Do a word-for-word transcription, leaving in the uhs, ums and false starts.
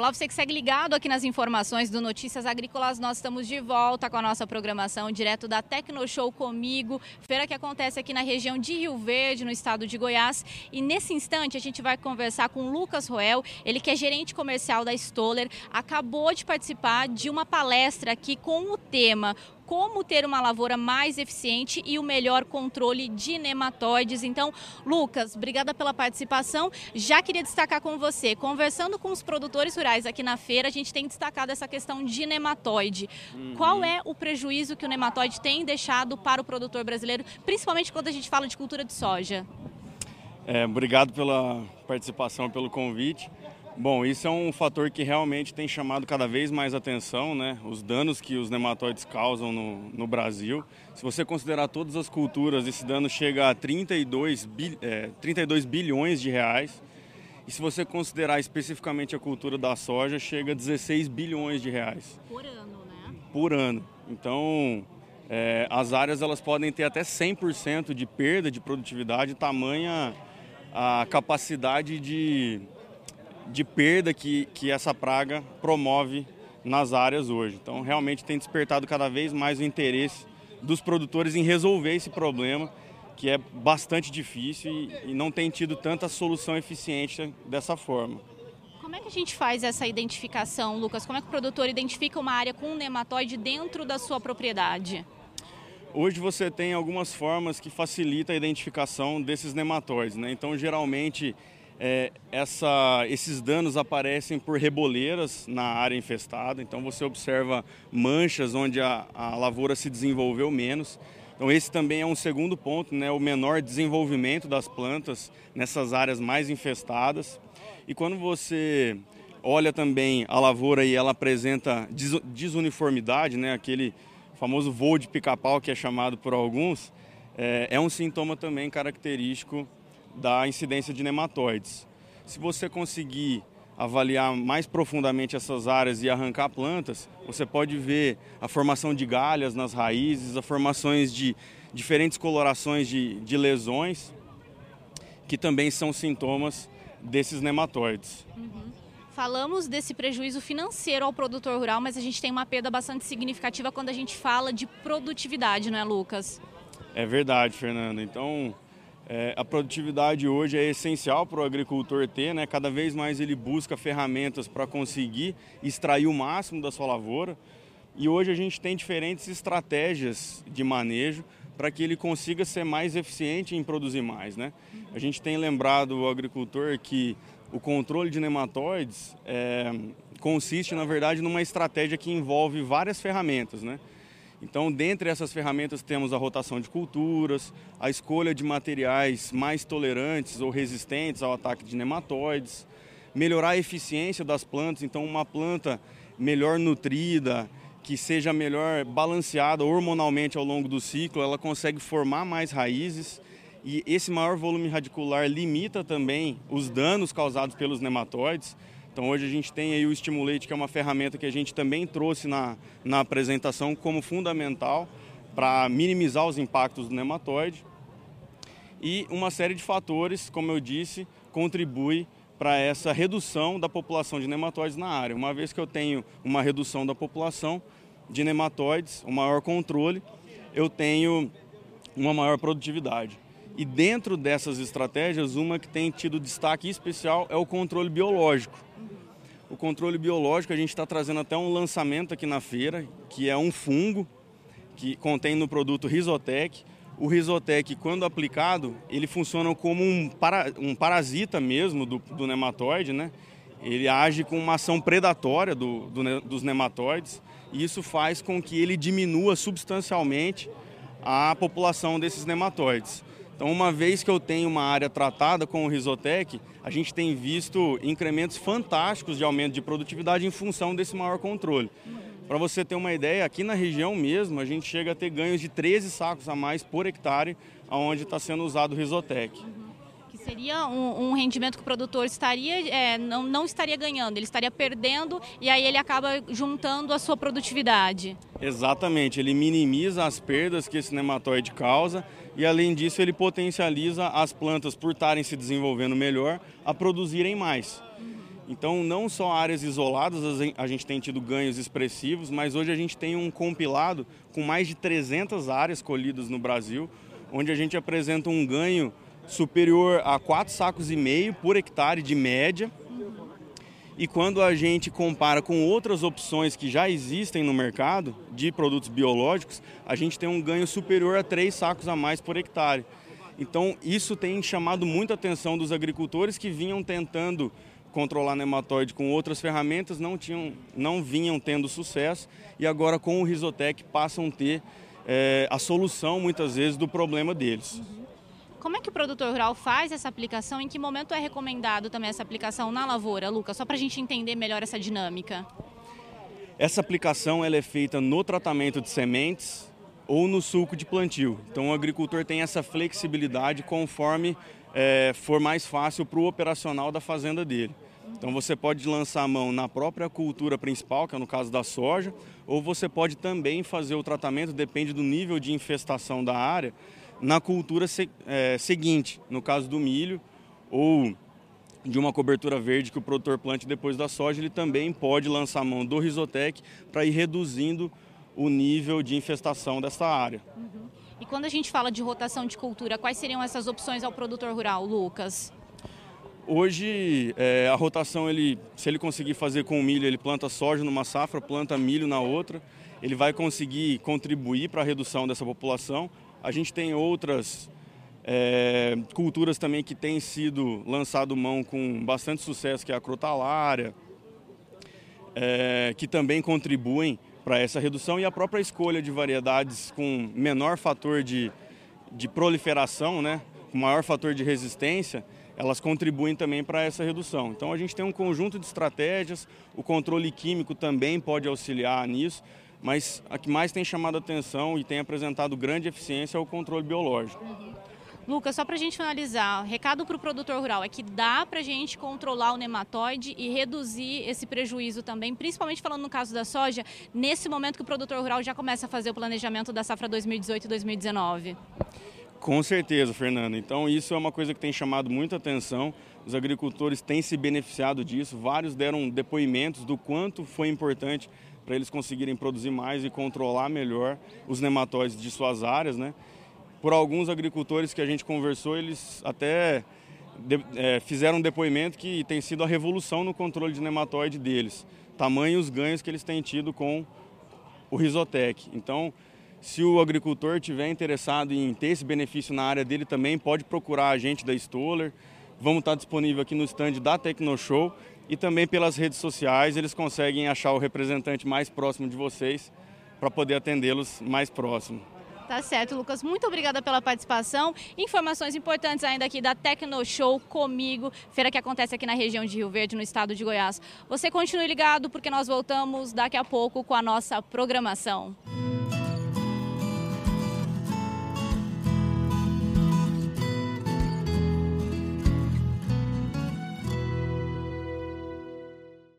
Olá, você que segue ligado aqui nas informações do Notícias Agrícolas. Nós estamos de volta com a nossa programação direto da Tecnoshow Comigo, feira que acontece aqui na região de Rio Verde, no estado de Goiás. E nesse instante a gente vai conversar com o Lucas Roel, ele que é gerente comercial da Stoller, acabou de participar de uma palestra aqui com o tema como ter uma lavoura mais eficiente e o melhor controle de nematóides. Então, Lucas, obrigada pela participação. Já queria destacar com você, conversando com os produtores rurais aqui na feira, a gente tem destacado essa questão de nematóide. Uhum. Qual é o prejuízo que o nematóide tem deixado para o produtor brasileiro, principalmente quando a gente fala de cultura de soja? É, obrigado pela participação, pelo convite. Bom, isso é um fator que realmente tem chamado cada vez mais atenção, né? Os danos que os nematóides causam no, no Brasil. Se você considerar todas as culturas, esse dano chega a trinta e dois bilhões de reais. E se você considerar especificamente a cultura da soja, chega a dezesseis bilhões de reais. Por ano, né? Por ano. Então, é, as áreas elas podem ter até cem por cento de perda de produtividade, tamanha a capacidade de... de perda que, que essa praga promove nas áreas hoje. Então, realmente tem despertado cada vez mais o interesse dos produtores em resolver esse problema, que é bastante difícil e, e não tem tido tanta solução eficiente dessa forma. Como é que a gente faz essa identificação, Lucas? Como é que o produtor identifica uma área com um nematóide dentro da sua propriedade? Hoje você tem algumas formas que facilitam a identificação desses nematóides, né? Então, geralmente, É, essa, esses danos aparecem por reboleiras na área infestada, então você observa manchas onde a, a lavoura se desenvolveu menos. Então esse também é um segundo ponto, né, o menor desenvolvimento das plantas nessas áreas mais infestadas. E quando você olha também a lavoura e ela apresenta des, desuniformidade, né, aquele famoso voo de pica-pau que é chamado por alguns, é, é um sintoma também característico da incidência de nematóides. Se você conseguir avaliar mais profundamente essas áreas e arrancar plantas, você pode ver a formação de galhas nas raízes, a formações de diferentes colorações de, de lesões, que também são sintomas desses nematóides. Uhum. Falamos desse prejuízo financeiro ao produtor rural, mas a gente tem uma perda bastante significativa quando a gente fala de produtividade, não é, Lucas? É verdade, Fernanda. Então, É, a produtividade hoje é essencial para o agricultor ter, né? Cada vez mais ele busca ferramentas para conseguir extrair o máximo da sua lavoura. E hoje a gente tem diferentes estratégias de manejo para que ele consiga ser mais eficiente em produzir mais, né? A gente tem lembrado o agricultor que o controle de nematóides é, consiste, na verdade, numa estratégia que envolve várias ferramentas, né? Então, dentre essas ferramentas, temos a rotação de culturas, a escolha de materiais mais tolerantes ou resistentes ao ataque de nematóides, melhorar a eficiência das plantas, então uma planta melhor nutrida, que seja melhor balanceada hormonalmente ao longo do ciclo, ela consegue formar mais raízes e esse maior volume radicular limita também os danos causados pelos nematóides. Então hoje a gente tem aí o Stimulate, que é uma ferramenta que a gente também trouxe na, na apresentação como fundamental para minimizar os impactos do nematóide. E uma série de fatores, como eu disse, contribui para essa redução da população de nematóides na área. Uma vez que eu tenho uma redução da população de nematóides, um maior controle, eu tenho uma maior produtividade. E dentro dessas estratégias, uma que tem tido destaque especial é o controle biológico. O controle biológico, a gente está trazendo até um lançamento aqui na feira, que é um fungo que contém no produto Rizotec. O Rizotec, quando aplicado, ele funciona como um, para, um parasita mesmo do, do nematóide, né? Ele age com uma ação predatória do, do, dos nematóides e isso faz com que ele diminua substancialmente a população desses nematóides. Então, uma vez que eu tenho uma área tratada com o Rizotec, a gente tem visto incrementos fantásticos de aumento de produtividade em função desse maior controle. Para você ter uma ideia, aqui na região mesmo, a gente chega a ter ganhos de treze sacos a mais por hectare, onde está sendo usado o Rizotec. Que seria um, um rendimento que o produtor estaria, é, não, não estaria ganhando, ele estaria perdendo e aí ele acaba juntando a sua produtividade. Exatamente, ele minimiza as perdas que esse nematóide causa e além disso ele potencializa as plantas por estarem se desenvolvendo melhor a produzirem mais. Então, não só áreas isoladas a gente tem tido ganhos expressivos, mas hoje a gente tem um compilado com mais de trezentas áreas colhidas no Brasil, onde a gente apresenta um ganho superior a quatro sacos e meio por hectare de média. E quando a gente compara com outras opções que já existem no mercado de produtos biológicos, a gente tem um ganho superior a três sacos a mais por hectare. Então, isso tem chamado muita atenção dos agricultores que vinham tentando controlar nematóide com outras ferramentas, não, tinham, não vinham tendo sucesso, e agora com o Rizotec passam a ter é, a solução, muitas vezes, do problema deles. Uhum. Como é que o produtor rural faz essa aplicação? Em que momento é recomendado também essa aplicação na lavoura, Lucas? Só para a gente entender melhor essa dinâmica. Essa aplicação ela é feita no tratamento de sementes ou no sulco de plantio. Então o agricultor tem essa flexibilidade conforme é, for mais fácil para o operacional da fazenda dele. Então você pode lançar a mão na própria cultura principal, que é no caso da soja, ou você pode também fazer o tratamento, depende do nível de infestação da área, na cultura se, é, seguinte, no caso do milho ou de uma cobertura verde que o produtor plante depois da soja, ele também pode lançar a mão do Rizotec para ir reduzindo o nível de infestação dessa área. Uhum. E quando a gente fala de rotação de cultura, quais seriam essas opções ao produtor rural, Lucas? Hoje, é, a rotação, ele, se ele conseguir fazer com o milho, ele planta soja numa safra, planta milho na outra, ele vai conseguir contribuir para a redução dessa população. A gente tem outras é, culturas também que têm sido lançado mão com bastante sucesso, que é a crotalária, é, que também contribuem para essa redução, e a própria escolha de variedades com menor fator de, de proliferação, né, com maior fator de resistência, elas contribuem também para essa redução. Então a gente tem um conjunto de estratégias, o controle químico também pode auxiliar nisso, mas a que mais tem chamado a atenção e tem apresentado grande eficiência é o controle biológico. Uhum. Lucas, só para a gente finalizar, recado para o produtor rural é que dá para a gente controlar o nematóide e reduzir esse prejuízo também, principalmente falando no caso da soja, nesse momento que o produtor rural já começa a fazer o planejamento da safra dois mil e dezoito e dois mil e dezenove. Com certeza, Fernanda. Então isso é uma coisa que tem chamado muita atenção, os agricultores têm se beneficiado disso, vários deram depoimentos do quanto foi importante para eles conseguirem produzir mais e controlar melhor os nematóides de suas áreas, né? Por alguns agricultores que a gente conversou, eles até de, é, fizeram um depoimento que tem sido a revolução no controle de nematóide deles. Tamanho os ganhos que eles têm tido com o Rizotec. Então, se o agricultor estiver interessado em ter esse benefício na área dele também, pode procurar a gente da Stoller. Vamos estar disponível aqui no stand da Tecnoshow e também pelas redes sociais. Eles conseguem achar o representante mais próximo de vocês para poder atendê-los mais próximo. Tá certo, Lucas. Muito obrigada pela participação. Informações importantes ainda aqui da Tecnoshow comigo, feira que acontece aqui na região de Rio Verde, no estado de Goiás. Você continue ligado porque nós voltamos daqui a pouco com a nossa programação.